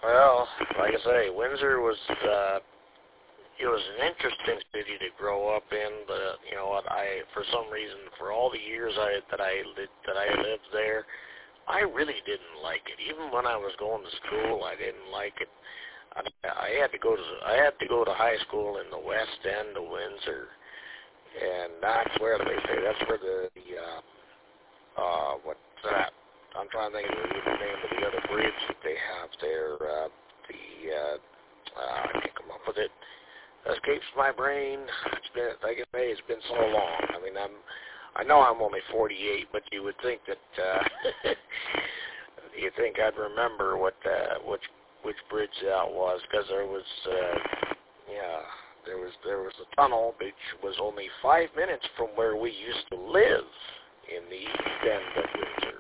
Well, like I say, Windsor was it was an interesting city to grow up in, but you know what? For some reason, for all the years that I lived there, I really didn't like it. Even when I was going to school, I didn't like it. I had to go to high school in the west end of Windsor, and that's where what's that? I'm trying to think of the name of the other bridge that they have there. I can't come up with it. Escapes my brain. It's been, like I say, it's been so long. I mean, I know I'm only 48, but you would think that you think I'd remember which bridge that was, because there was a tunnel which was only 5 minutes from where we used to live in the east end of Windsor.